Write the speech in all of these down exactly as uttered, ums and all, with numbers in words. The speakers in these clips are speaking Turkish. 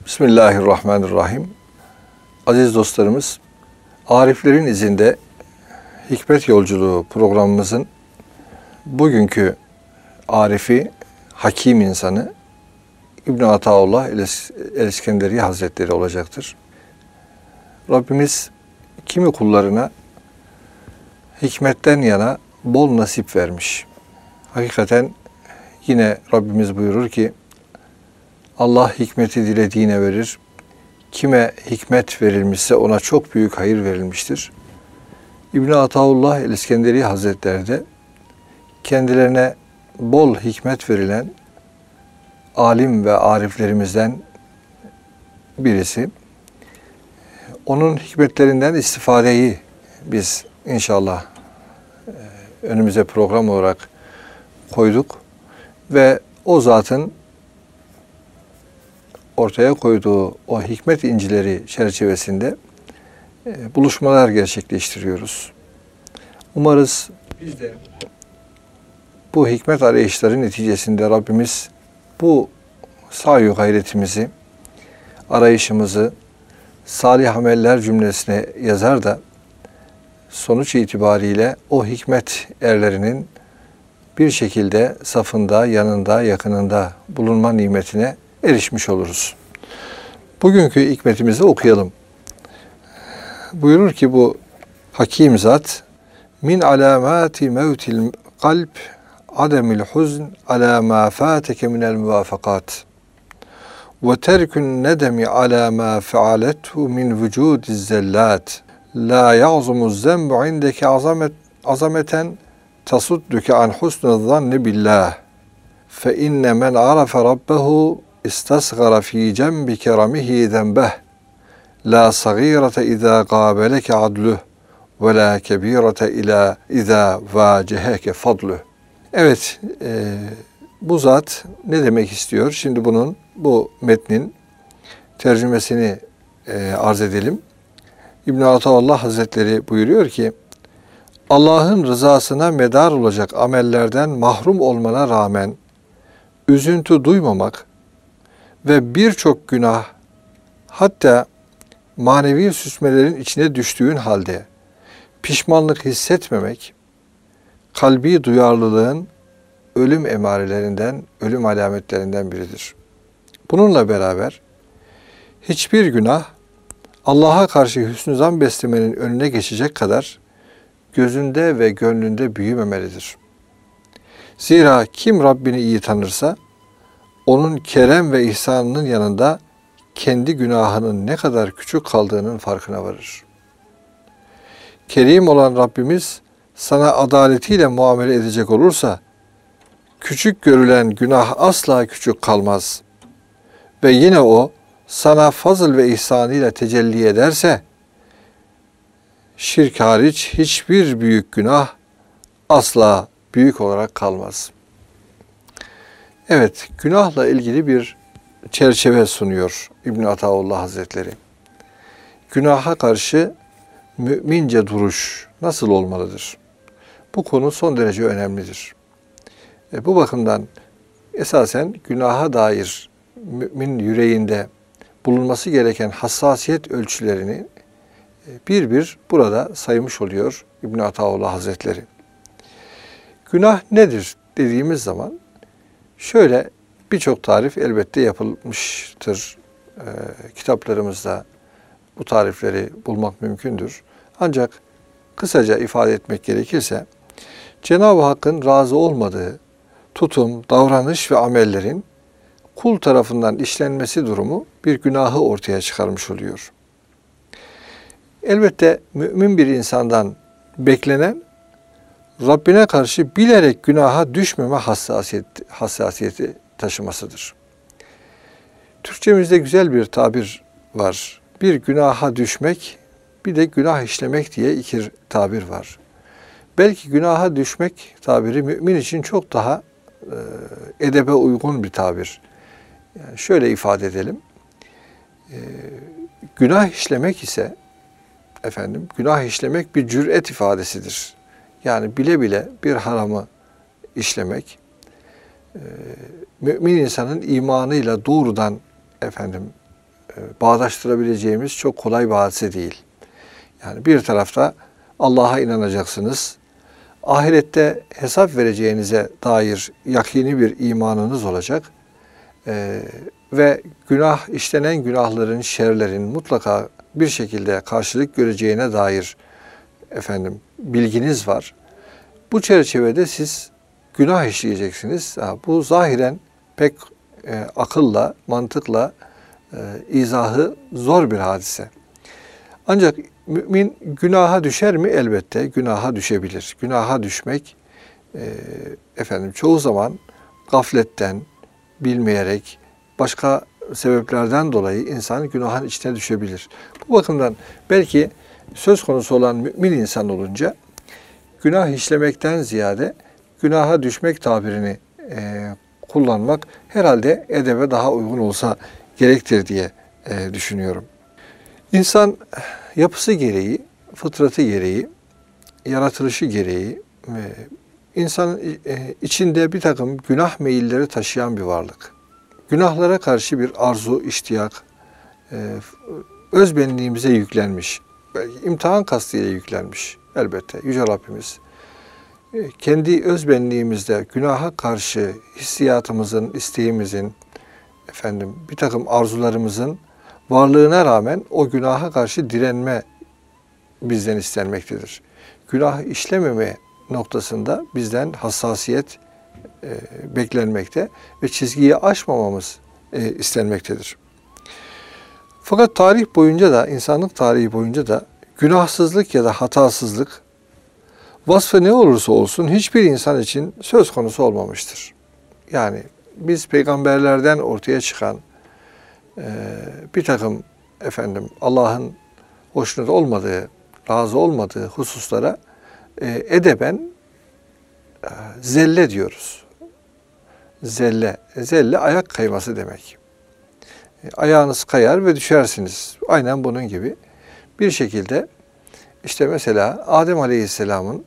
Bismillahirrahmanirrahim. Aziz dostlarımız, Ariflerin izinde Hikmet Yolculuğu programımızın bugünkü Arifi, Hakim insanı İbn Ataullah el-İskenderi Hazretleri olacaktır. Rabbimiz kimi kullarına hikmetten yana bol nasip vermiş. Hakikaten yine Rabbimiz buyurur ki, Allah hikmeti dilediğine verir. Kime hikmet verilmişse ona çok büyük hayır verilmiştir. İbn Ataullah el-İskenderi Hazretleri de kendilerine bol hikmet verilen alim ve ariflerimizden birisi. Onun hikmetlerinden istifadeyi biz inşallah önümüze program olarak koyduk ve o zatın ortaya koyduğu o hikmet incileri çerçevesinde e, buluşmalar gerçekleştiriyoruz. Umarız biz de bu hikmet arayışları neticesinde Rabbimiz bu sahi gayretimizi, arayışımızı salih ameller cümlesine yazar da sonuç itibariyle o hikmet erlerinin bir şekilde safında, yanında, yakınında bulunma nimetine erişmiş oluruz. Bugünkü hikmetimizi okuyalım. Buyurur ki bu hakim zat, min alamati mevtil kalp ademil huzn ala ma fateke minel muvafakat ve terkün nedemi ala ma fealethu min vücudiz zellat la ya'zumu zembu indeke azamet, azameten tasudduke an husnü zanni billah fe inne men arafe rabbehu istasgara fi cembi keramihi zenbeh la sagirete izâ gâbeleke adluh ve la kebirete ilâ izâ vâceheke fadluh. Evet, e, bu zat ne demek istiyor? Şimdi bunun, bu metnin tercümesini e, arz edelim. İbn Ataullah Hazretleri buyuruyor ki, Allah'ın rızasına medar olacak amellerden mahrum olmana rağmen üzüntü duymamak ve birçok günah, hatta manevi süsmelerin içine düştüğün halde pişmanlık hissetmemek, kalbi duyarlılığın ölüm emarelerinden, ölüm alametlerinden biridir. Bununla beraber hiçbir günah Allah'a karşı hüsnü zan beslemenin önüne geçecek kadar gözünde ve gönlünde büyümemelidir. Zira kim Rabbini iyi tanırsa, onun kerem ve ihsanının yanında kendi günahının ne kadar küçük kaldığının farkına varır. Kerim olan Rabbimiz sana adaletiyle muamele edecek olursa, küçük görülen günah asla küçük kalmaz. Ve yine o sana fazıl ve ihsanıyla tecelli ederse, şirk hariç hiçbir büyük günah asla büyük olarak kalmaz. Evet, günahla ilgili bir çerçeve sunuyor İbn Ataullah Hazretleri. Günaha karşı mümince duruş nasıl olmalıdır? Bu konu son derece önemlidir. E, bu bakımdan esasen günaha dair mümin yüreğinde bulunması gereken hassasiyet ölçülerini bir bir burada saymış oluyor İbn Ataullah Hazretleri. Günah nedir dediğimiz zaman şöyle birçok tarif elbette yapılmıştır. E, kitaplarımızda bu tarifleri bulmak mümkündür. Ancak kısaca ifade etmek gerekirse, Cenab-ı Hakk'ın razı olmadığı tutum, davranış ve amellerin kul tarafından işlenmesi durumu bir günahı ortaya çıkarmış oluyor. Elbette mümin bir insandan beklenen, Rabbine karşı bilerek günaha düşmeme hassasiyet, hassasiyeti taşımasıdır. Türkçemizde güzel bir tabir var. Bir günaha düşmek, bir de günah işlemek diye iki tabir var. Belki günaha düşmek tabiri mümin için çok daha e, edebe uygun bir tabir. Yani şöyle ifade edelim. E, günah işlemek ise, efendim, günah işlemek bir cüret ifadesidir. Yani bile bile bir haramı işlemek, e, mümin insanın imanıyla doğrudan efendim bağdaştırabileceğimiz çok kolay bir hadise değil. Yani bir tarafta Allah'a inanacaksınız. Ahirette hesap vereceğinize dair yakini bir imanınız olacak. Ee, ve günah, işlenen günahların, şerlerin mutlaka bir şekilde karşılık göreceğine dair efendim bilginiz var. Bu çerçevede siz günah işleyeceksiniz. Ha, bu zahiren pek e, akılla, mantıkla e, izahı zor bir hadise. Ancak mümin günaha düşer mi? Elbette günaha düşebilir. Günaha düşmek e, efendim çoğu zaman gafletten, bilmeyerek, başka sebeplerden dolayı insan günahın içine düşebilir. Bu bakımdan belki söz konusu olan mümin insan olunca günah işlemekten ziyade günaha düşmek tabirini e, kullanmak herhalde edebe daha uygun olsa gerektir diye e, düşünüyorum. İnsan yapısı gereği, fıtratı gereği, yaratılışı gereği e, insanın e, içinde bir takım günah meyilleri taşıyan bir varlık. Günahlara karşı bir arzu, iştiyak, e, özbenliğimize yüklenmiş. Belki imtihan kastıyla yüklenmiş. Elbette Yüce Rabbimiz e, kendi özbenliğimizde günaha karşı hissiyatımızın, isteğimizin, efendim bir takım arzularımızın varlığına rağmen o günaha karşı direnme bizden istenmektedir. Günah işlememe noktasında bizden hassasiyet e, beklenmekte ve çizgiyi aşmamamız e, istenmektedir. Fakat tarih boyunca da, insanlık tarihi boyunca da günahsızlık ya da hatasızlık vasfı ne olursa olsun hiçbir insan için söz konusu olmamıştır. Yani biz peygamberlerden ortaya çıkan e, bir takım efendim Allah'ın hoşnut olmadığı, razı olmadığı hususlara e, edeben e, zelle diyoruz. Zelle, zelle ayak kayması demek. E, ayağınız kayar ve düşersiniz. Aynen bunun gibi. Bir şekilde işte mesela Adem Aleyhisselam'ın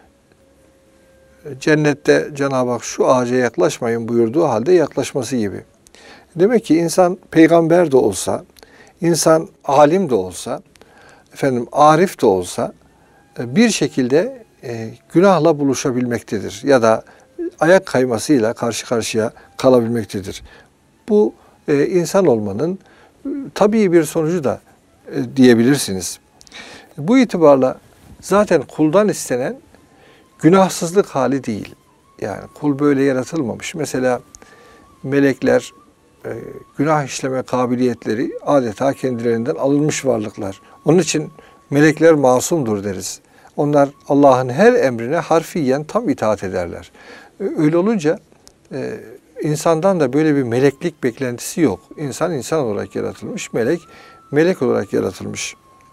cennette Cenab-ı Hak şu ağaca yaklaşmayın buyurduğu halde yaklaşması gibi. Demek ki insan peygamber de olsa, insan alim de olsa, efendim arif de olsa bir şekilde e, günahla buluşabilmektedir ya da ayak kaymasıyla karşı karşıya kalabilmektedir. Bu e, insan olmanın e, tabii bir sonucu da e, diyebilirsiniz. Bu itibarla zaten kuldan istenen günahsızlık hali değil. Yani kul böyle yaratılmamış. Mesela melekler e, günah işleme kabiliyetleri adeta kendilerinden alınmış varlıklar. Onun için melekler masumdur deriz. Onlar Allah'ın her emrine harfiyen tam itaat ederler. Öyle olunca e, insandan da böyle bir meleklik beklentisi yok. İnsan insan olarak yaratılmış, melek melek olarak yaratılmış.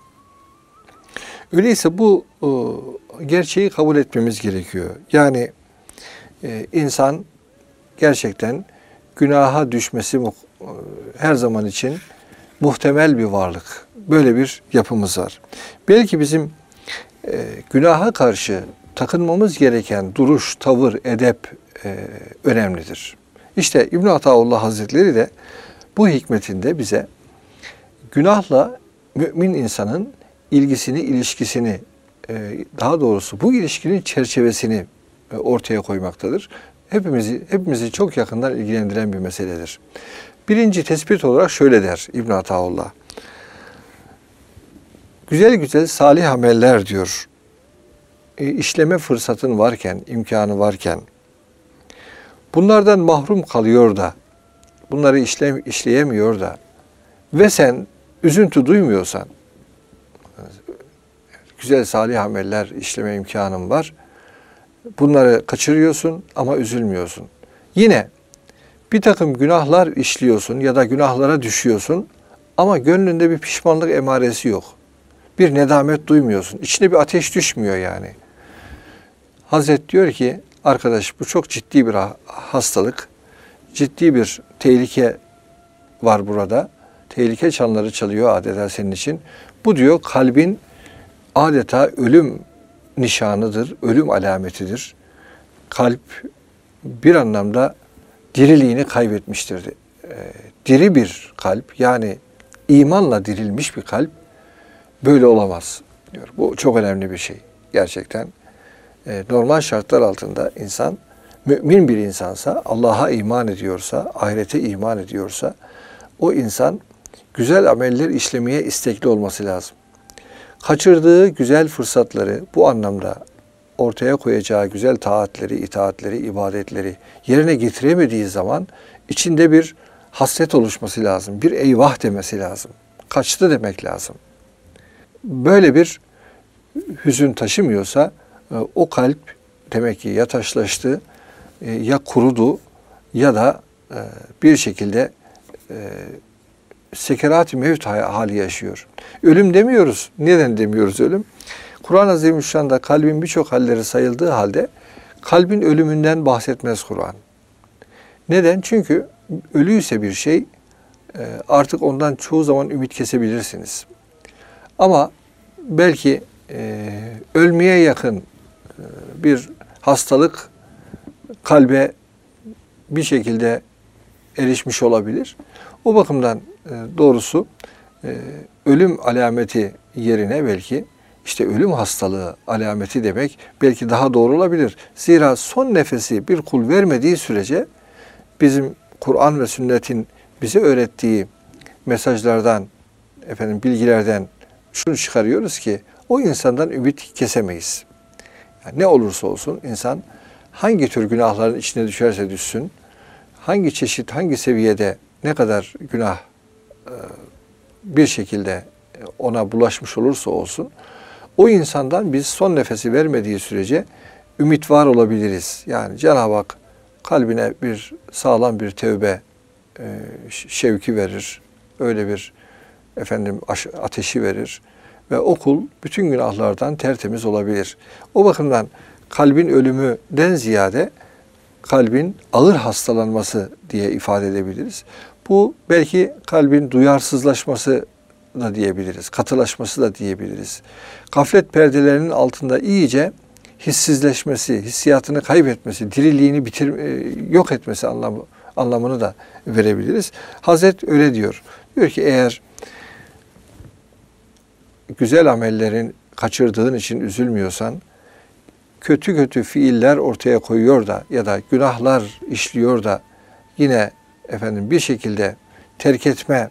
Öyleyse bu o, gerçeği kabul etmemiz gerekiyor. Yani e, insan gerçekten günaha düşmesi her zaman için muhtemel bir varlık. Böyle bir yapımız var. Belki bizim e, günaha karşı takınmamız gereken duruş, tavır, edep e, önemlidir. İşte İbn Ataullah Hazretleri de bu hikmetinde bize günahla mümin insanın ilgisini, ilişkisini, e, daha doğrusu bu ilişkinin çerçevesini e, ortaya koymaktadır. Hepimizi, hepimizi çok yakından ilgilendiren bir meseledir. Birinci tespit olarak şöyle der İbn Ataullah. Güzel güzel salih ameller diyor. E, işleme fırsatın varken, imkanı varken, bunlardan mahrum kalıyor da, bunları işlem, işleyemiyor da ve sen üzüntü duymuyorsan, güzel salih ameller işleme imkanın var, bunları kaçırıyorsun ama üzülmüyorsun. Yine bir takım günahlar işliyorsun ya da günahlara düşüyorsun ama gönlünde bir pişmanlık emaresi yok. Bir nedamet duymuyorsun. İçine bir ateş düşmüyor yani. Hazret diyor ki, arkadaş bu çok ciddi bir hastalık, ciddi bir tehlike var burada. Tehlike çanları çalıyor adeta senin için. Bu diyor kalbin adeta ölüm nişanıdır, ölüm alametidir. Kalp bir anlamda diriliğini kaybetmiştir. Diri bir kalp, yani imanla dirilmiş bir kalp böyle olamaz diyor. Bu çok önemli bir şey. Gerçekten e, normal şartlar altında insan mümin bir insansa, Allah'a iman ediyorsa, ahirete iman ediyorsa o insan güzel ameller işlemeye istekli olması lazım. Kaçırdığı güzel fırsatları bu anlamda ortaya koyacağı güzel taatleri, itaatleri, ibadetleri yerine getiremediği zaman içinde bir hasret oluşması lazım. Bir eyvah demesi lazım. Kaçtı demek lazım. Böyle bir hüzün taşımıyorsa o kalp demek ki ya taşlaştı, ya kurudu ya da bir şekilde sekerat-ı mevt hali yaşıyor. Ölüm demiyoruz. Neden demiyoruz ölüm? Kur'an-ı Azimüşşan'da kalbin birçok halleri sayıldığı halde kalbin ölümünden bahsetmez Kur'an. Neden? Çünkü ölüyse bir şey artık ondan çoğu zaman ümit kesebilirsiniz. Ama belki e, ölmeye yakın e, bir hastalık kalbe bir şekilde erişmiş olabilir. O bakımdan e, doğrusu e, ölüm alameti yerine belki işte ölüm hastalığı alameti demek belki daha doğru olabilir. Zira son nefesi bir kul vermediği sürece bizim Kur'an ve sünnetin bize öğrettiği mesajlardan, efendim bilgilerden şunu çıkarıyoruz ki o insandan ümit kesemeyiz. Yani ne olursa olsun insan hangi tür günahların içine düşerse düşsün, hangi çeşit, hangi seviyede ne kadar günah bir şekilde ona bulaşmış olursa olsun, o insandan biz son nefesi vermediği sürece ümit var olabiliriz. Yani Cenab-ı Hak kalbine bir sağlam bir tevbe şevki verir. Öyle bir efendim ateşi verir ve o kul bütün günahlardan tertemiz olabilir. O bakımdan kalbin ölümünden ziyade kalbin ağır hastalanması diye ifade edebiliriz. Bu belki kalbin duyarsızlaşması da diyebiliriz, katılaşması da diyebiliriz. Gaflet perdelerinin altında iyice hissizleşmesi, hissiyatını kaybetmesi, diriliğini bitir, yok etmesi anlamı, anlamını da verebiliriz. Hazret öyle diyor. Diyor ki eğer güzel amellerin kaçırdığın için üzülmüyorsan, kötü kötü fiiller ortaya koyuyor da ya da günahlar işliyor da yine efendim bir şekilde terk etme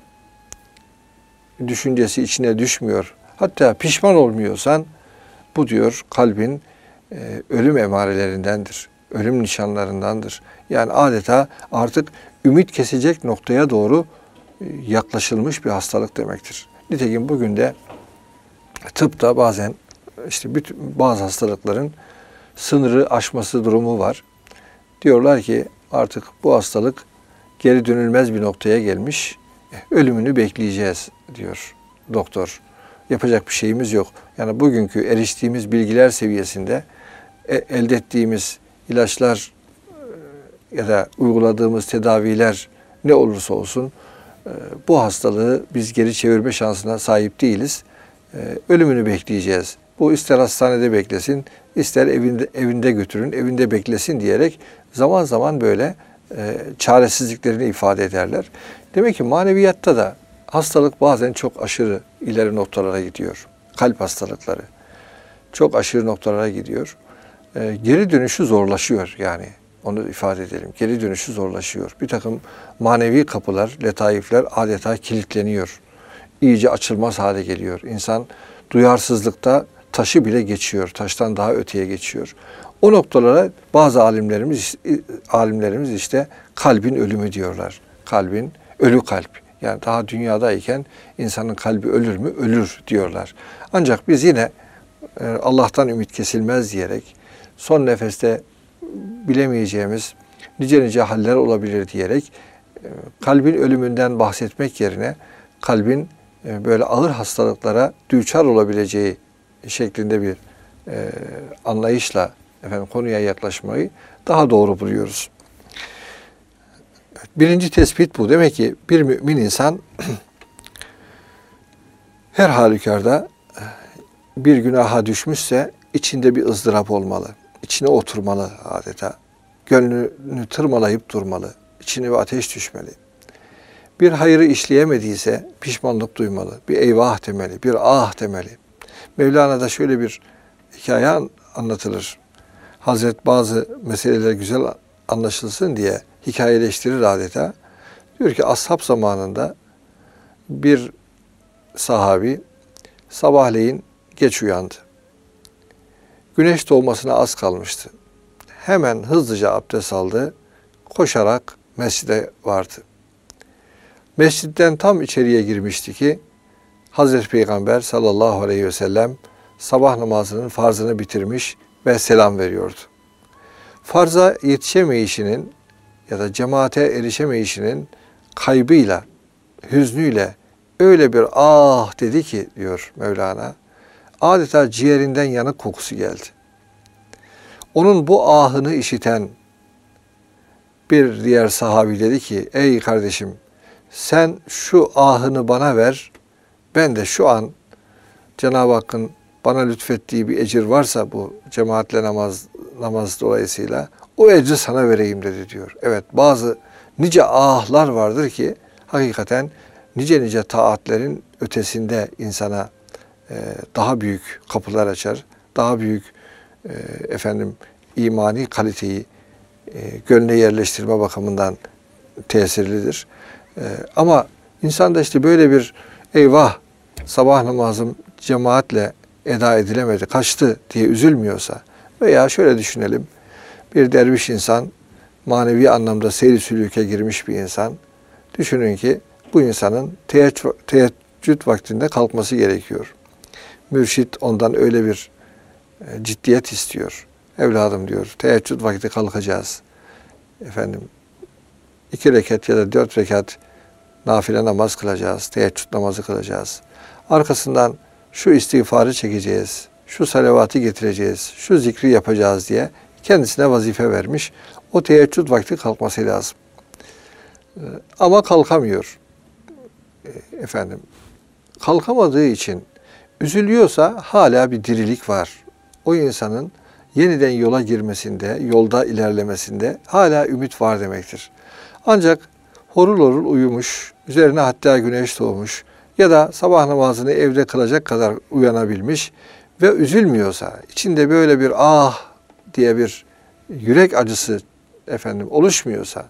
düşüncesi içine düşmüyor. Hatta pişman olmuyorsan bu diyor kalbin e, ölüm emarelerindendir. Ölüm nişanlarındandır. Yani adeta artık ümit kesecek noktaya doğru e, yaklaşılmış bir hastalık demektir. Nitekim bugün de tıpta bazen işte bütün, bazı hastalıkların sınırı aşması durumu var. Diyorlar ki artık bu hastalık geri dönülmez bir noktaya gelmiş. Ölümünü bekleyeceğiz diyor doktor. Yapacak bir şeyimiz yok. Yani bugünkü eriştiğimiz bilgiler seviyesinde e, elde ettiğimiz ilaçlar e, ya da uyguladığımız tedaviler ne olursa olsun e, bu hastalığı biz geri çevirme şansına sahip değiliz. E, ölümünü bekleyeceğiz. Bu ister hastanede beklesin, ister evinde evinde götürün, evinde beklesin diyerek zaman zaman böyle e, çaresizliklerini ifade ederler. Demek ki maneviyatta da hastalık bazen çok aşırı ileri noktalara gidiyor. Kalp hastalıkları çok aşırı noktalara gidiyor. E, geri dönüşü zorlaşıyor yani. Onu ifade edelim. Geri dönüşü zorlaşıyor. Bir takım manevi kapılar, letaifler adeta kilitleniyor. İyice açılmaz hale geliyor. İnsan duyarsızlıkta taşı bile geçiyor. Taştan daha öteye geçiyor. O noktalara bazı alimlerimiz alimlerimiz işte kalbin ölümü diyorlar. Kalbin ölü kalp. Yani daha dünyadayken insanın kalbi ölür mü? Ölür diyorlar. Ancak biz yine Allah'tan ümit kesilmez diyerek son nefeste bilemeyeceğimiz nice nice haller olabilir diyerek kalbin ölümünden bahsetmek yerine kalbin böyle ağır hastalıklara düçar olabileceği şeklinde bir e, anlayışla efendim konuya yaklaşmayı daha doğru buluyoruz. Birinci tespit bu. Demek ki bir mümin insan her halükarda bir günaha düşmüşse içinde bir ızdırap olmalı. İçine oturmalı adeta. Gönlünü tırmalayıp durmalı. İçine bir ateş düşmeli. Bir hayrı işleyemediyse pişmanlık duymalı. Bir eyvah demeli, bir ah demeli. Mevlana'da şöyle bir hikaye anlatılır. Hazret bazı meseleler güzel anlaşılsın diye hikayeleştirir adeta. Diyor ki ashab zamanında bir sahabi sabahleyin geç uyandı. Güneş doğmasına az kalmıştı. Hemen hızlıca abdest aldı. Koşarak mescide vardı. Mescitten tam içeriye girmişti ki Hazreti Peygamber sallallahu aleyhi ve sellem sabah namazının farzını bitirmiş ve selam veriyordu. Farza yetişemeyişinin ya da cemaate erişemeyişinin kaybıyla, hüznüyle öyle bir ah dedi ki diyor Mevlana, adeta ciğerinden yanık kokusu geldi. Onun bu ahını işiten bir diğer sahabi dedi ki, ey kardeşim sen şu ahını bana ver, ben de şu an Cenab-ı Hakk'ın bana lütfettiği bir ecir varsa bu cemaatle namaz namaz dolayısıyla o ecri sana vereyim dedi diyor. Evet, bazı nice ahlar vardır ki hakikaten nice nice taatlerin ötesinde insana e, daha büyük kapılar açar, daha büyük e, efendim imani kaliteyi e, gönle yerleştirme bakımından tesirlidir. E, ama insanda işte böyle bir eyvah sabah namazım cemaatle eda edilemedi, kaçtı diye üzülmüyorsa veya şöyle düşünelim, bir derviş insan, manevi anlamda seyri sülüke girmiş bir insan, düşünün ki bu insanın teheccüd, teheccüd vaktinde kalkması gerekiyor. Mürşit ondan öyle bir ciddiyet istiyor. Evladım diyor, teheccüd vakti kalkacağız. Efendim, iki rekat ya da dört rekat nafile namaz kılacağız, teheccüd namazı kılacağız. Arkasından şu istiğfarı çekeceğiz, şu salavatı getireceğiz, şu zikri yapacağız diye kendisine vazife vermiş. O teheccüd vakti kalkması lazım. Ama kalkamıyor. Efendim, kalkamadığı için üzülüyorsa hala bir dirilik var. O insanın yeniden yola girmesinde, yolda ilerlemesinde hala ümit var demektir. Ancak horul horul uyumuş, üzerine hatta güneş doğmuş ya da sabah namazını evde kılacak kadar uyanabilmiş ve üzülmüyorsa, içinde böyle bir ah diye bir yürek acısı efendim oluşmuyorsa,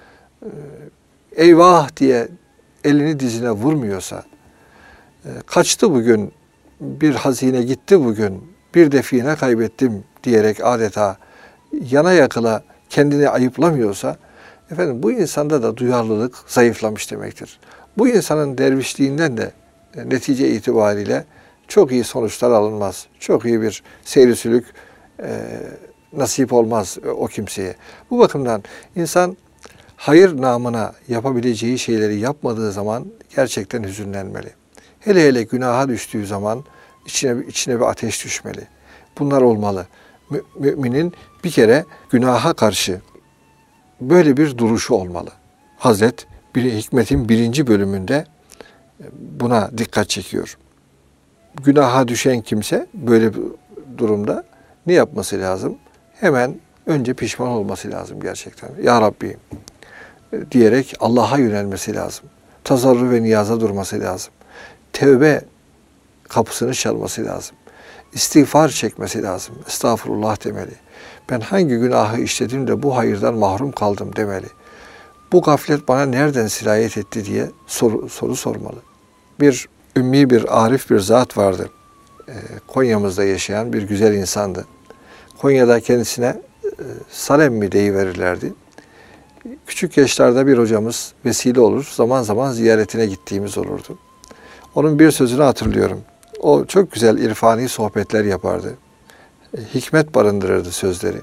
eyvah diye elini dizine vurmuyorsa, kaçtı bugün, bir hazine gitti bugün, bir define kaybettim diyerek adeta yana yakıla kendini ayıplamıyorsa, efendim bu insanda da duyarlılık zayıflamış demektir. Bu insanın dervişliğinden de netice itibariyle çok iyi sonuçlar alınmaz. Çok iyi bir seyri sülük e, nasip olmaz o kimseye. Bu bakımdan insan hayır namına yapabileceği şeyleri yapmadığı zaman gerçekten hüzünlenmeli. Hele hele günaha düştüğü zaman içine, içine bir ateş düşmeli. Bunlar olmalı. Mü, müminin bir kere günaha karşı böyle bir duruşu olmalı. Hazret bir Hikmet'in birinci bölümünde buna dikkat çekiyor. Günaha düşen kimse böyle bir durumda ne yapması lazım? Hemen önce pişman olması lazım gerçekten. Ya Rabbi diyerek Allah'a yönelmesi lazım. Tazarru ve niyaza durması lazım. Tevbe kapısını çalması lazım. İstiğfar çekmesi lazım. Estağfurullah demeli. Ben hangi günahı işledim de bu hayırdan mahrum kaldım demeli. Bu gaflet bana nereden sirayet etti diye soru, soru sormalı. Bir ümmi bir arif bir zat vardı. Ee, Konya'mızda yaşayan bir güzel insandı. Konya'da kendisine e, Salem mi deyiverirlerdi. Küçük yaşlarda bir hocamız vesile olur. Zaman zaman ziyaretine gittiğimiz olurdu. Onun bir sözünü hatırlıyorum. O çok güzel irfani sohbetler yapardı. Hikmet barındırırdı sözleri.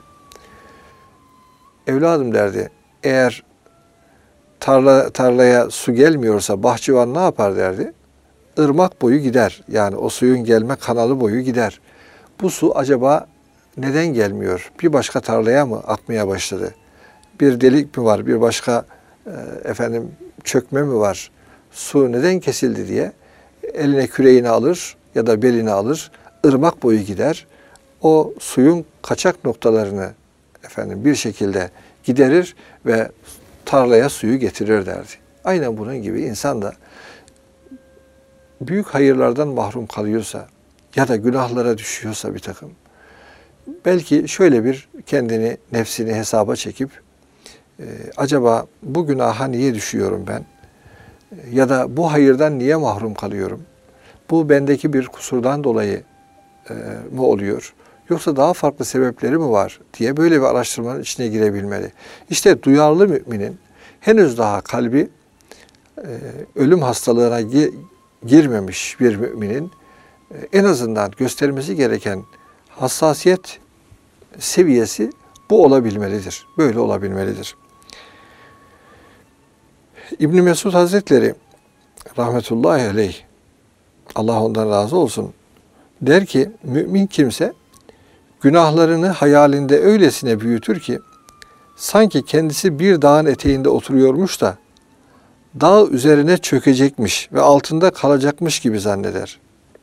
Evladım derdi, eğer tarla tarlaya su gelmiyorsa bahçıvan ne yapar derdi? Irmak boyu gider. Yani o suyun gelme kanalı boyu gider. Bu su acaba neden gelmiyor? Bir başka tarlaya mı akmaya başladı? Bir delik mi var? Bir başka e, efendim çökme mi var? Su neden kesildi diye eline küreğini alır ya da belini alır. Irmak boyu gider. O suyun kaçak noktalarını efendim bir şekilde giderir ve tarlaya suyu getirir derdi. Aynen bunun gibi insan da büyük hayırlardan mahrum kalıyorsa ya da günahlara düşüyorsa bir takım, belki şöyle bir kendini, nefsini hesaba çekip e, acaba bu günaha niye düşüyorum ben? Ya da bu hayırdan niye mahrum kalıyorum? Bu bendeki bir kusurdan dolayı e, mı oluyor? Yoksa daha farklı sebepleri mi var diye böyle bir araştırmanın içine girebilmeli. İşte duyarlı müminin henüz daha kalbi e, ölüm hastalığına gi- girmemiş bir müminin e, en azından göstermesi gereken hassasiyet seviyesi bu olabilmelidir. Böyle olabilmelidir. İbn Mesud Hazretleri rahmetullahi aleyh, Allah ondan razı olsun, der ki mümin kimse günahlarını hayalinde öylesine büyütür ki sanki kendisi bir dağın eteğinde oturuyormuş da dağ üzerine çökecekmiş ve altında kalacakmış gibi zanneder.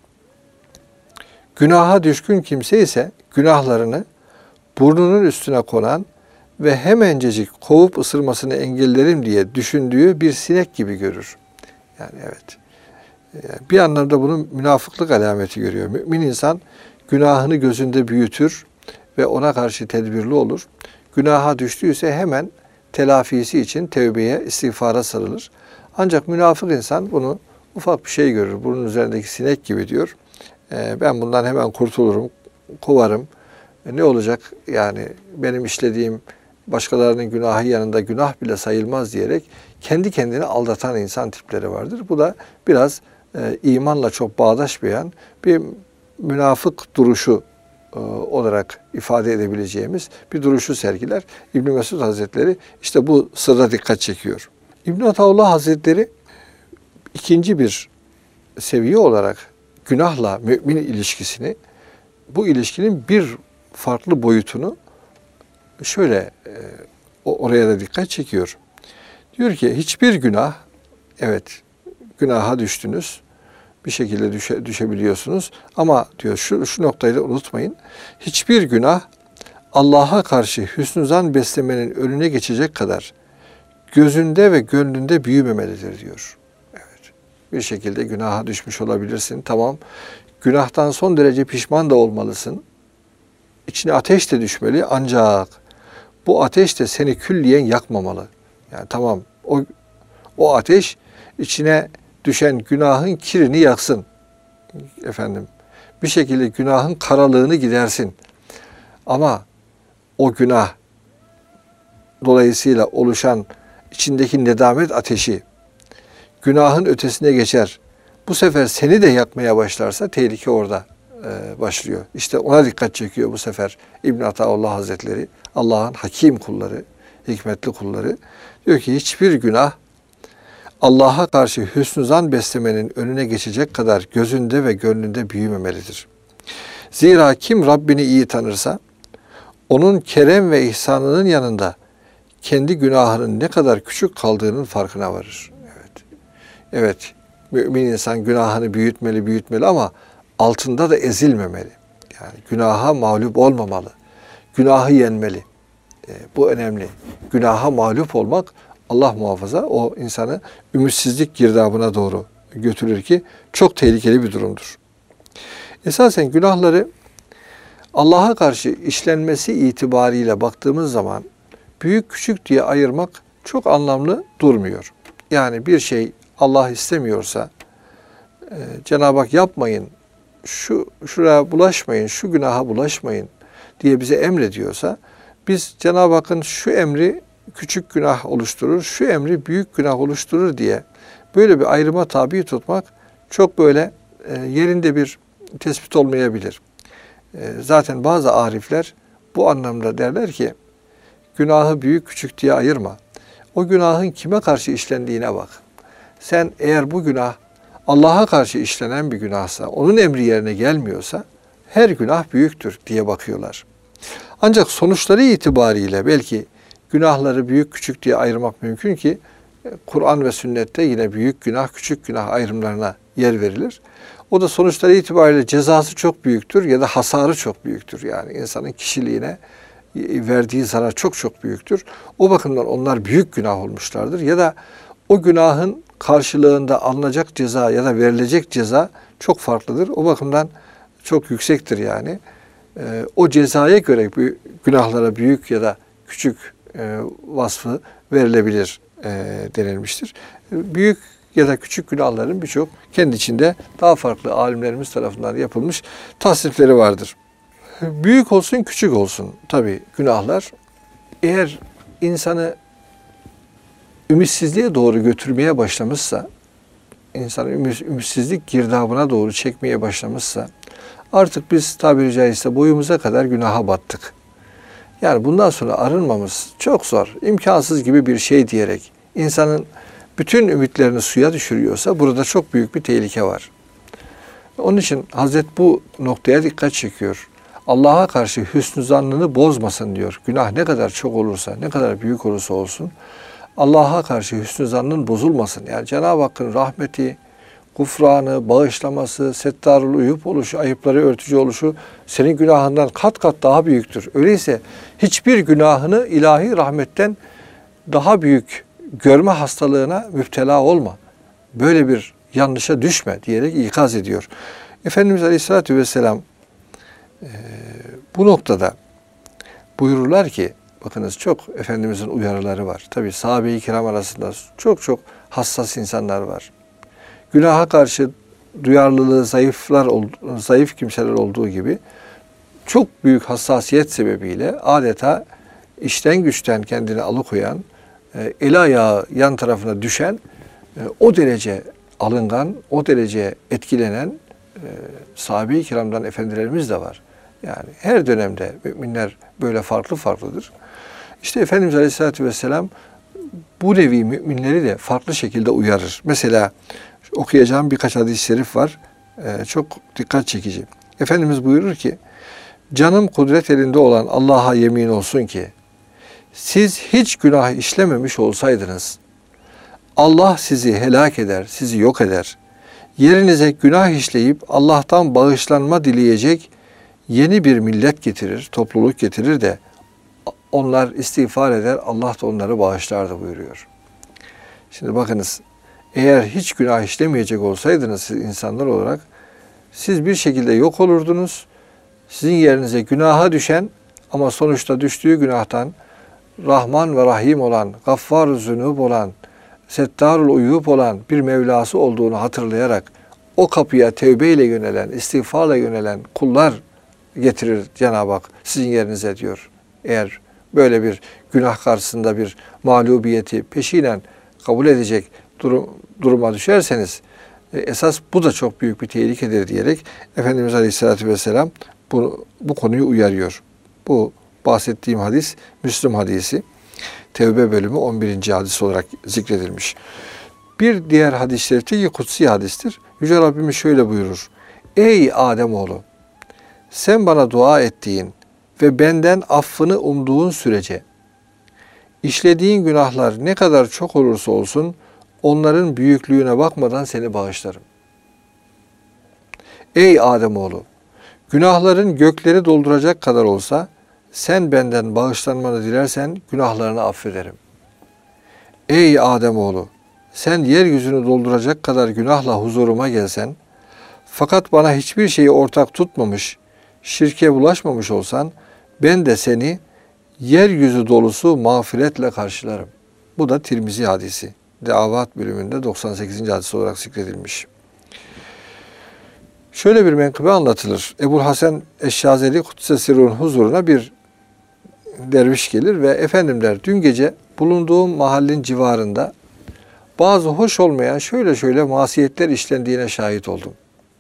Günaha düşkün kimse ise günahlarını burnunun üstüne konan ve hemencecik kovup ısırmasını engellerim diye düşündüğü bir sinek gibi görür. Yani evet, bir anlamda bunun münafıklık alameti görüyor. Mümin insan günahını gözünde büyütür ve ona karşı tedbirli olur. Günaha düştüyse hemen telafisi için tevbeye, istiğfara sarılır. Ancak münafık insan bunu ufak bir şey görür. Bunun üzerindeki sinek gibi diyor. E, ben bundan hemen kurtulurum, kovarım. E, ne olacak? Yani benim işlediğim başkalarının günahı yanında günah bile sayılmaz diyerek kendi kendini aldatan insan tipleri vardır. Bu da biraz e, imanla çok bağdaşmayan bir münafık duruşu e, olarak ifade edebileceğimiz bir duruşu sergiler. İbn Mesud Hazretleri işte bu sırra dikkat çekiyor. İbn Ataullah Hazretleri ikinci bir seviye olarak günahla mümin ilişkisini, bu ilişkinin bir farklı boyutunu şöyle e, oraya da dikkat çekiyor. Diyor ki hiçbir günah, evet günaha düştünüz, bir şekilde düşe, düşebiliyorsunuz ama diyor şu, şu noktayı da unutmayın. Hiçbir günah Allah'a karşı hüsnü zan beslemenin önüne geçecek kadar gözünde ve gönlünde büyümemelidir diyor. Evet. Bir şekilde günaha düşmüş olabilirsin. Tamam. Günahtan son derece pişman da olmalısın. İçine ateş de düşmeli ancak bu ateş de seni külliyen yakmamalı. Yani tamam o o ateş içine düşen günahın kirini yaksın. Efendim bir şekilde günahın karalığını gidersin. Ama o günah dolayısıyla oluşan içindeki nedamet ateşi günahın ötesine geçer. Bu sefer seni de yakmaya başlarsa tehlike orada e, başlıyor. İşte ona dikkat çekiyor bu sefer İbn Ataullah Hazretleri, Allah'ın hakim kulları, hikmetli kulları. Diyor ki hiçbir günah Allah'a karşı hüsnü zan beslemenin önüne geçecek kadar gözünde ve gönlünde büyümemelidir. Zira kim Rabbini iyi tanırsa, onun kerem ve ihsanının yanında kendi günahının ne kadar küçük kaldığının farkına varır. Evet, evet, mümin insan günahını büyütmeli, büyütmeli ama altında da ezilmemeli. Yani günaha mağlup olmamalı. Günahı yenmeli. E, bu önemli. Günaha mağlup olmak, Allah muhafaza, o insanı ümitsizlik girdabına doğru götürür ki çok tehlikeli bir durumdur. Esasen günahları Allah'a karşı işlenmesi itibariyle baktığımız zaman büyük küçük diye ayırmak çok anlamlı durmuyor. Yani bir şey Allah istemiyorsa e, Cenab-ı Hak yapmayın, şu şuraya bulaşmayın, şu günaha bulaşmayın diye bize emrediyorsa biz Cenab-ı Hakk'ın şu emri küçük günah oluşturur, şu emri büyük günah oluşturur diye böyle bir ayrıma tabi tutmak çok böyle e, yerinde bir tespit olmayabilir. E, zaten bazı arifler bu anlamda derler ki günahı büyük küçük diye ayırma. O günahın kime karşı işlendiğine bak. Sen eğer bu günah Allah'a karşı işlenen bir günahsa, onun emri yerine gelmiyorsa her günah büyüktür diye bakıyorlar. Ancak sonuçları itibariyle belki günahları büyük küçük diye ayırmak mümkün ki Kur'an ve sünnette yine büyük günah, küçük günah ayrımlarına yer verilir. O da sonuçları itibariyle cezası çok büyüktür ya da hasarı çok büyüktür. Yani insanın kişiliğine verdiği zarar çok çok büyüktür. O bakımdan onlar büyük günah olmuşlardır ya da o günahın karşılığında alınacak ceza ya da verilecek ceza çok farklıdır. O bakımdan çok yüksektir yani. E, o cezaya göre günahlara büyük ya da küçük e, vasfı verilebilir e, denilmiştir. Büyük ya da küçük günahların birçok kendi içinde daha farklı alimlerimiz tarafından yapılmış tasnifleri vardır. Büyük olsun, küçük olsun tabii günahlar. Eğer insanı ümitsizliğe doğru götürmeye başlamışsa, insanı ümitsizlik girdabına doğru çekmeye başlamışsa, artık biz tabiri caizse boyumuza kadar günaha battık. Yani bundan sonra arınmamız çok zor, imkansız gibi bir şey diyerek insanın bütün ümitlerini suya düşürüyorsa burada çok büyük bir tehlike var. Onun için Hazret bu noktaya dikkat çekiyor. Allah'a karşı hüsnü zannını bozmasın diyor. Günah ne kadar çok olursa, ne kadar büyük olursa olsun Allah'a karşı hüsnü zannın bozulmasın. Yani Cenab-ı Hakk'ın rahmeti, gufranı, bağışlaması, settarul uyup oluşu, ayıpları örtücü oluşu senin günahından kat kat daha büyüktür. Öyleyse hiçbir günahını ilahi rahmetten daha büyük görme hastalığına müptela olma. Böyle bir yanlışa düşme diyerek ikaz ediyor. Efendimiz Aleyhisselatü Vesselam e, bu noktada buyururlar ki, bakınız çok Efendimizin uyarıları var. Tabi sahabe-i kiram arasında çok çok hassas insanlar var. Günaha karşı duyarlılığı zayıflar, zayıf kimseler olduğu gibi çok büyük hassasiyet sebebiyle adeta işten güçten kendini alıkoyan, eli ayağı yan tarafına düşen, o derece alıngan, o derece etkilenen sahabe-i kiramdan efendilerimiz de var. Yani her dönemde müminler böyle farklı farklıdır. İşte Efendimiz Aleyhisselatü Vesselam bu nevi müminleri de farklı şekilde uyarır. Mesela okuyacağım birkaç hadis-i şerif var. Ee, çok dikkat çekici. Efendimiz buyurur ki, canım kudret elinde olan Allah'a yemin olsun ki, siz hiç günah işlememiş olsaydınız, Allah sizi helak eder, sizi yok eder. Yerinize günah işleyip Allah'tan bağışlanma dileyecek yeni bir millet getirir, topluluk getirir de onlar istiğfar eder, Allah da onları bağışlardı buyuruyor. Şimdi bakınız, eğer hiç günah işlemeyecek olsaydınız siz insanlar olarak, siz bir şekilde yok olurdunuz. Sizin yerinize günaha düşen ama sonuçta düştüğü günahtan Rahman ve Rahim olan, Gaffar-ı Zünub olan, Settarul Uyub olan bir Mevlası olduğunu hatırlayarak o kapıya tevbeyle yönelen, istiğfarla yönelen kullar getirir Cenab-ı Hak sizin yerinize diyor. Eğer böyle bir günah karşısında bir mağlubiyeti peşinen kabul edecek durum, duruma düşerseniz e, esas bu da çok büyük bir tehlikedir diyerek Efendimiz Aleyhisselatü Vesselam bu, bu konuyu uyarıyor. Bu bahsettiğim hadis Müslüm hadisi. Tevbe bölümü on birinci hadis olarak zikredilmiş. Bir diğer hadis-i şerifte kutsi hadistir. Yüce Rabbimiz şöyle buyurur. Ey Ademoğlu! Sen bana dua ettiğin ve benden affını umduğun sürece işlediğin günahlar ne kadar çok olursa olsun onların büyüklüğüne bakmadan seni bağışlarım. Ey Ademoğlu! Günahların gökleri dolduracak kadar olsa sen benden bağışlanmanı dilersen günahlarını affederim. Ey Ademoğlu! Sen yeryüzünü dolduracak kadar günahla huzuruma gelsen, fakat bana hiçbir şeyi ortak tutmamış, şirke bulaşmamış olsan, ben de seni yeryüzü dolusu mağfiretle karşılarım. Bu da Tirmizi hadisi. Davat bölümünde doksan sekizinci hadis olarak zikredilmiş. Şöyle bir menkıbe anlatılır. Ebu Hasan Eşşazeli Kudsesirruh'un huzuruna bir derviş gelir ve efendim der, dün gece bulunduğum mahallin civarında bazı hoş olmayan şöyle şöyle masiyetler işlendiğine şahit oldum.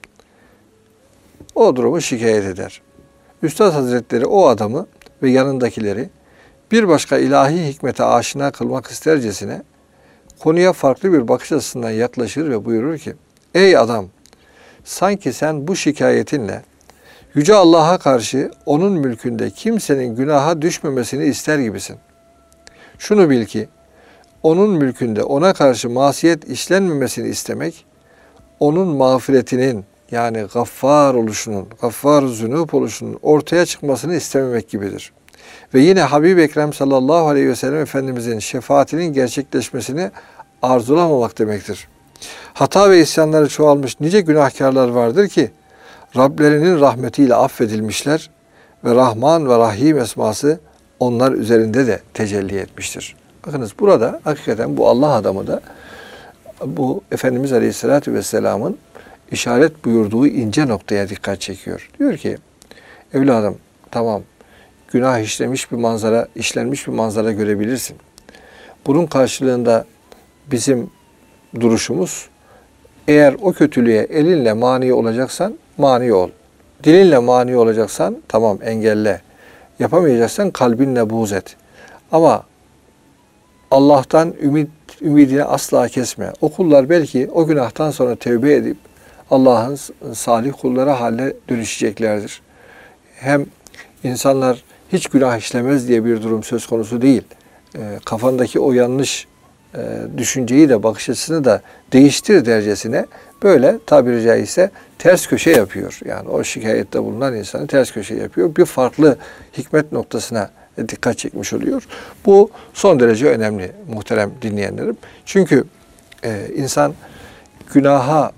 O durumu şikayet eder. Üstad Hazretleri o adamı ve yanındakileri bir başka ilahi hikmete aşina kılmak istercesine konuya farklı bir bakış açısından yaklaşır ve buyurur ki, ey adam! Sanki sen bu şikayetinle Yüce Allah'a karşı onun mülkünde kimsenin günaha düşmemesini ister gibisin. Şunu bil ki, onun mülkünde ona karşı masiyet işlenmemesini istemek, onun mağfiretinin yani gaffar oluşunun, gaffar zünub oluşunun ortaya çıkmasını istememek gibidir. Ve yine Habib-i Ekrem sallallahu aleyhi ve sellem Efendimizin şefaatinin gerçekleşmesini arzulamamak demektir. Hata ve isyanları çoğalmış nice günahkarlar vardır ki Rablerinin rahmetiyle affedilmişler ve Rahman ve Rahim esması onlar üzerinde de tecelli etmiştir. Bakınız burada hakikaten bu Allah adamı da bu Efendimiz Aleyhisselatü Vesselam'ın işaret buyurduğu ince noktaya dikkat çekiyor. Diyor ki evladım tamam günah işlemiş bir manzara, işlenmiş bir manzara görebilirsin. Bunun karşılığında bizim duruşumuz eğer o kötülüğe elinle mani olacaksan mani ol. Dilinle mani olacaksan tamam engelle. Yapamayacaksan kalbinle buğz et. Ama Allah'tan ümit ümidini asla kesme. O kullar belki o günahtan sonra tevbe edip Allah'ın salih kulları haline dönüşeceklerdir. Hem insanlar hiç günah işlemez diye bir durum söz konusu değil. E, kafandaki o yanlış e, düşünceyi de bakış açısını da değiştir dercesine böyle tabiri caizse ters köşe yapıyor. Yani o şikayette bulunan insanı ters köşe yapıyor. Bir farklı hikmet noktasına dikkat çekmiş oluyor. Bu son derece önemli muhterem dinleyenlerim. Çünkü e, insan günaha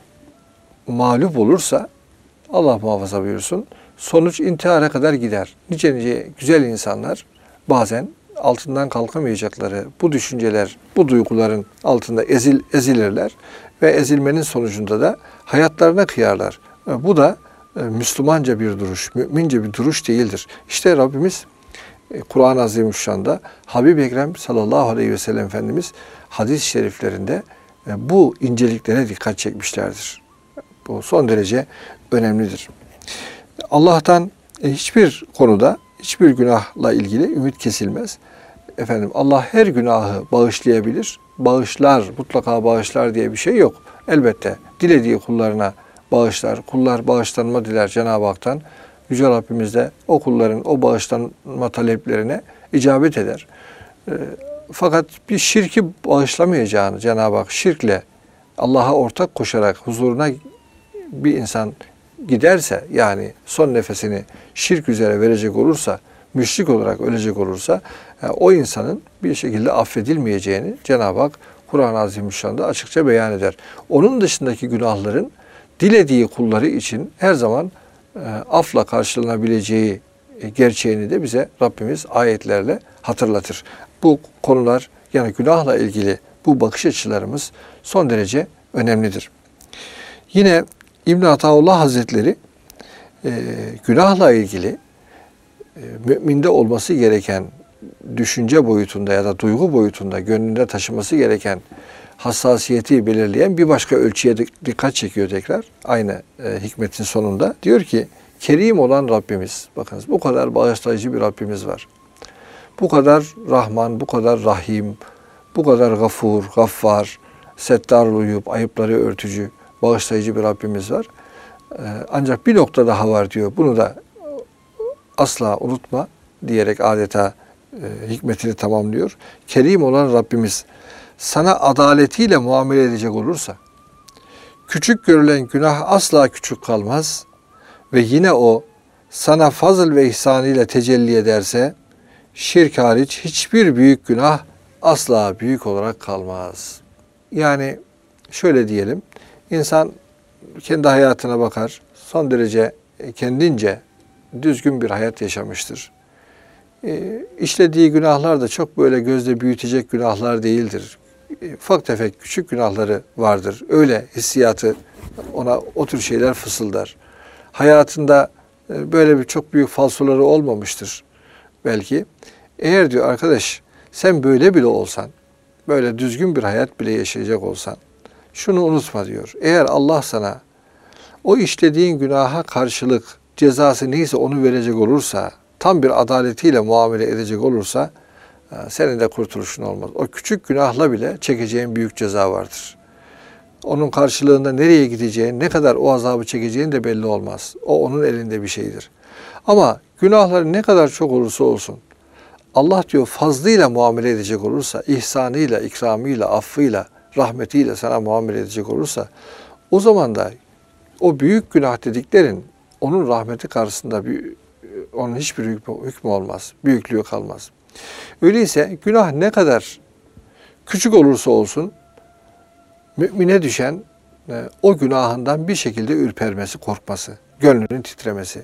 mağlup olursa Allah muhafaza buyursun sonuç intihara kadar gider. Nice nice güzel insanlar bazen altından kalkamayacakları bu düşünceler, bu duyguların altında ezil, ezilirler ve ezilmenin sonucunda da hayatlarına kıyarlar. Bu da e, Müslümanca bir duruş, mümince bir duruş değildir. İşte Rabbimiz e, Kur'an-ı Azimüşşan'da Habib-i Ekrem sallallahu aleyhi ve sellem Efendimiz hadis-i şeriflerinde e, bu inceliklere dikkat çekmişlerdir. Bu son derece önemlidir. Allah'tan e, hiçbir konuda, hiçbir günahla ilgili ümit kesilmez. Efendim Allah her günahı bağışlayabilir. Bağışlar, mutlaka bağışlar diye bir şey yok. Elbette dilediği kullarına bağışlar. Kullar bağışlanma diler Cenab-ı Hak'tan. Yüce Rabbimiz de o kulların o bağışlanma taleplerine icabet eder. E, fakat bir şirki bağışlamayacağını Cenab-ı Hak şirkle Allah'a ortak koşarak huzuruna bir insan giderse yani son nefesini şirk üzere verecek olursa, müşrik olarak ölecek olursa yani o insanın bir şekilde affedilmeyeceğini Cenab-ı Hak Kur'an-ı Azimüşşan'da açıkça beyan eder. Onun dışındaki günahların dilediği kulları için her zaman e, afla karşılanabileceği e, gerçeğini de bize Rabbimiz ayetlerle hatırlatır. Bu konular yani günahla ilgili bu bakış açılarımız son derece önemlidir. Yine İbn Ataullah Hazretleri e, günahla ilgili e, müminde olması gereken düşünce boyutunda ya da duygu boyutunda gönlünde taşıması gereken hassasiyeti belirleyen bir başka ölçüye dikkat çekiyor tekrar. Aynı e, hikmetin sonunda. Diyor ki Kerim olan Rabbimiz, bakınız bu kadar bağışlayıcı bir Rabbimiz var. Bu kadar Rahman, bu kadar Rahim, bu kadar Gafur, Gaffar, Settarul Uyub, ayıpları örtücü, bağışlayıcı bir Rabbimiz var. Ee, ancak bir nokta daha var diyor. Bunu da asla unutma diyerek adeta e, hikmetini tamamlıyor. Kerim olan Rabbimiz sana adaletiyle muamele edecek olursa küçük görülen günah asla küçük kalmaz ve yine o sana fazıl ve ihsanıyla tecelli ederse şirk hariç hiçbir büyük günah asla büyük olarak kalmaz. Yani şöyle diyelim, insan kendi hayatına bakar, son derece kendince düzgün bir hayat yaşamıştır. E, işlediği günahlar da çok böyle gözle büyütecek günahlar değildir. E, ufak tefek küçük günahları vardır. Öyle hissiyatı ona o tür şeyler fısıldar. Hayatında e, böyle bir çok büyük falsoları olmamıştır belki. Eğer diyor arkadaş sen böyle bile olsan, böyle düzgün bir hayat bile yaşayacak olsan, şunu unutma diyor. Eğer Allah sana o işlediğin günaha karşılık cezası neyse onu verecek olursa, tam bir adaletiyle muamele edecek olursa senin de kurtuluşun olmaz. O küçük günahla bile çekeceğin büyük ceza vardır. Onun karşılığında nereye gideceğin, ne kadar o azabı çekeceğin de belli olmaz. O onun elinde bir şeydir. Ama günahların ne kadar çok olursa olsun, Allah diyor fazlıyla muamele edecek olursa, ihsanıyla, ikramıyla, affıyla, rahmetiyle sana muamele edecek olursa, o zaman da o büyük günah dediklerin onun rahmeti karşısında bir, onun hiçbir hükmü, hükmü olmaz, büyüklüğü kalmaz. Öyleyse günah ne kadar Küçük olursa olsun mümine düşen e, o günahından bir şekilde ürpermesi, korkması, gönlünün titremesi.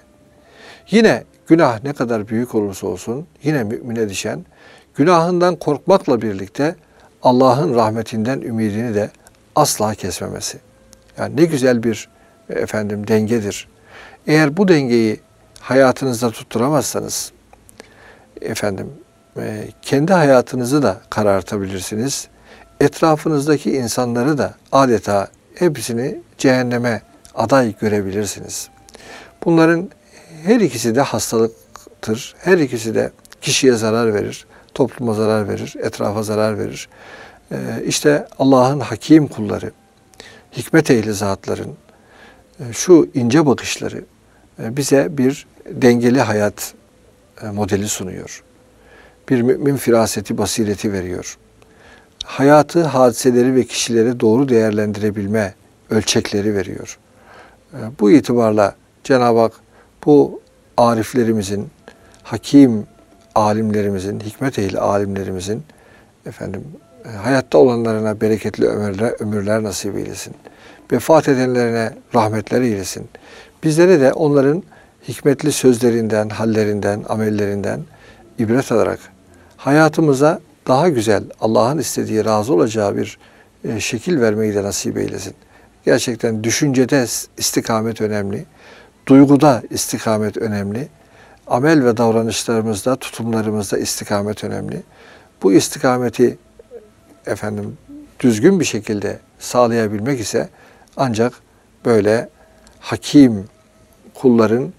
Yine günah ne kadar büyük olursa olsun yine mümine düşen günahından korkmakla birlikte Allah'ın rahmetinden ümidini de asla kesmemesi. Yani ne güzel bir e, efendim dengedir. Eğer bu dengeyi hayatınızda tutturamazsanız efendim e, kendi hayatınızı da karartabilirsiniz. Etrafınızdaki insanları da adeta hepsini cehenneme aday görebilirsiniz. Bunların her ikisi de hastalıktır. Her ikisi de kişiye zarar verir, topluma zarar verir, etrafa zarar verir. Ee, işte Allah'ın hakim kulları, hikmet ehli zatların e, şu ince bakışları e, bize bir dengeli hayat e, modeli sunuyor. Bir mümin firaseti, basireti veriyor. Hayatı, hadiseleri ve kişileri doğru değerlendirebilme ölçekleri veriyor. E, bu itibarla Cenab-ı Hak bu ariflerimizin, hakim alimlerimizin, hikmet ehli alimlerimizin efendim hayatta olanlarına bereketli ömürler, ömürler nasip eylesin. Vefat edenlerine rahmetler eylesin. Bizlere de onların hikmetli sözlerinden, hallerinden, amellerinden ibret alarak hayatımıza daha güzel, Allah'ın istediği, razı olacağı bir e, şekil vermeyi de nasip eylesin. Gerçekten düşüncede istikamet önemli, duyguda istikamet önemli, amel ve davranışlarımızda, tutumlarımızda istikamet önemli. Bu istikameti efendim düzgün bir şekilde sağlayabilmek ise ancak böyle hakim kulların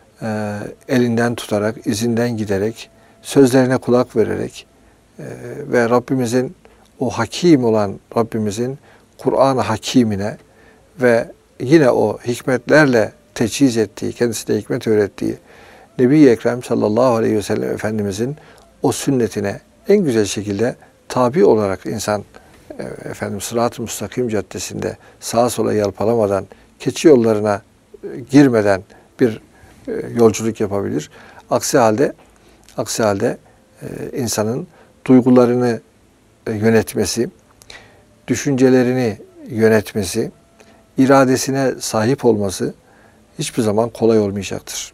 e, elinden tutarak, izinden giderek, sözlerine kulak vererek e, ve Rabbimizin o hakim olan Rabbimizin Kur'an-ı Hakimine ve yine o hikmetlerle teçhiz ettiği, kendisine hikmet öğrettiği Nebi-i Ekrem sallallahu aleyhi ve sellem Efendimizin o sünnetine en güzel şekilde tabi olarak insan efendim sırat-ı müstakim caddesinde sağa sola yalpalamadan, keçi yollarına girmeden bir yolculuk yapabilir. Aksi halde aksi halde insanın duygularını yönetmesi, düşüncelerini yönetmesi, iradesine sahip olması hiçbir zaman kolay olmayacaktır.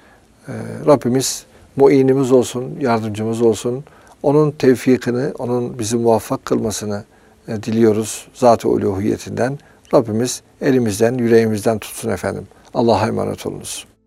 Rabbimiz muinimiz olsun, yardımcımız olsun. Onun tevfikini, onun bizi muvaffak kılmasını diliyoruz zat-ı uluhiyetinden. Rabbimiz elimizden, yüreğimizden tutsun efendim. Allah'a emanet olunuz.